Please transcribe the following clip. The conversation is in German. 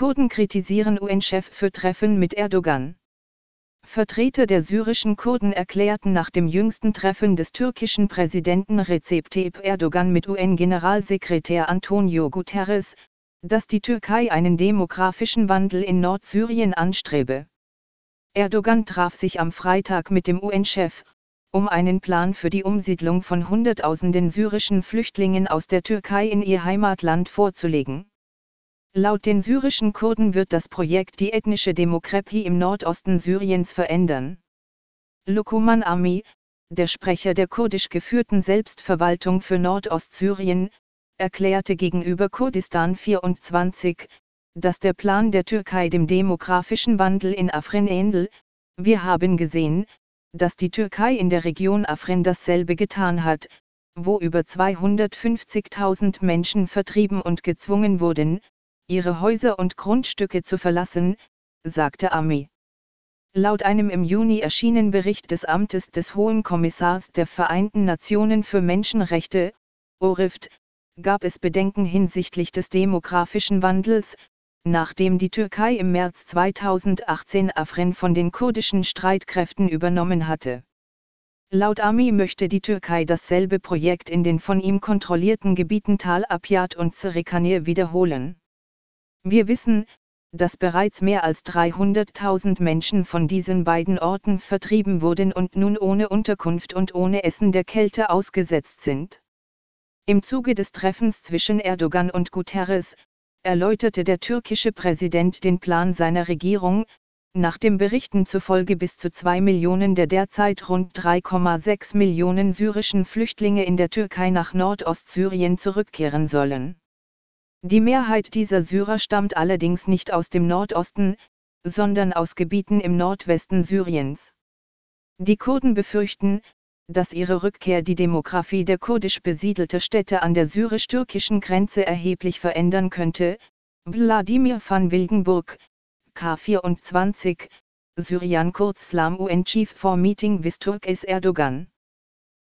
Kurden kritisieren UN-Chef für Treffen mit Erdogan. Vertreter der syrischen Kurden erklärten nach dem jüngsten Treffen des türkischen Präsidenten Recep Tayyip Erdogan mit UN-Generalsekretär Antonio Guterres, dass die Türkei einen demografischen Wandel in Nordsyrien anstrebe. Erdogan traf sich am Freitag mit dem UN-Chef, um einen Plan für die Umsiedlung von Hunderttausenden syrischen Flüchtlingen aus der Türkei in ihr Heimatland vorzulegen. Laut den syrischen Kurden wird das Projekt die ethnische Demokratie im Nordosten Syriens verändern. Lukuman Ami, der Sprecher der kurdisch geführten Selbstverwaltung für Nordostsyrien, erklärte gegenüber Kurdistan 24, dass der Plan der Türkei dem demografischen Wandel in Afrin ähnelt. Wir haben gesehen, dass die Türkei in der Region Afrin dasselbe getan hat, wo über 250.000 Menschen vertrieben und gezwungen wurden, ihre Häuser und Grundstücke zu verlassen, sagte Ami. Laut einem im Juni erschienenen Bericht des Amtes des Hohen Kommissars der Vereinten Nationen für Menschenrechte, ORIFT, gab es Bedenken hinsichtlich des demografischen Wandels, nachdem die Türkei im März 2018 Afrin von den kurdischen Streitkräften übernommen hatte. Laut Ami möchte die Türkei dasselbe Projekt in den von ihm kontrollierten Gebieten Tal Abyad und Sarıkania wiederholen. Wir wissen, dass bereits mehr als 300.000 Menschen von diesen beiden Orten vertrieben wurden und nun ohne Unterkunft und ohne Essen der Kälte ausgesetzt sind. Im Zuge des Treffens zwischen Erdogan und Guterres erläuterte der türkische Präsident den Plan seiner Regierung, nach den Berichten zufolge bis zu 2 Millionen der derzeit rund 3,6 Millionen syrischen Flüchtlinge in der Türkei nach Nordostsyrien zurückkehren sollen. Die Mehrheit dieser Syrer stammt allerdings nicht aus dem Nordosten, sondern aus Gebieten im Nordwesten Syriens. Die Kurden befürchten, dass ihre Rückkehr die Demografie der kurdisch besiedelten Städte an der syrisch-türkischen Grenze erheblich verändern könnte. Wladimir van Wilgenburg, K24, Syrian Kurzslam UN Chief for Meeting with Turkey's Erdogan.